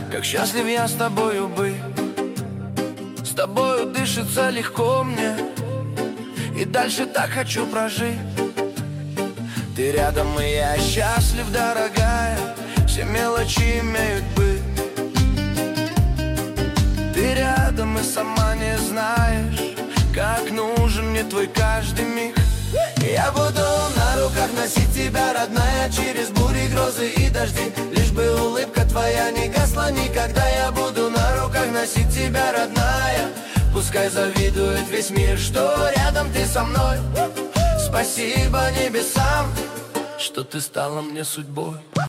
Как счастлив я с тобою быть. С тобою дышится легко мне, и дальше так хочу прожить. Ты рядом, и я счастлив, дорогая. Все мелочи имеют быть. Ты рядом и сама не знаешь, как нужен мне твой каждый миг. Я буду на руках носить тебя, родная, через бури, грозы и дожди. Лишь бы улыбка твоя не гасла никогда. Я буду на руках носить тебя, родная. Пускай завидует весь мир, что рядом ты со мной. Спасибо небесам, что ты стала мне судьбой.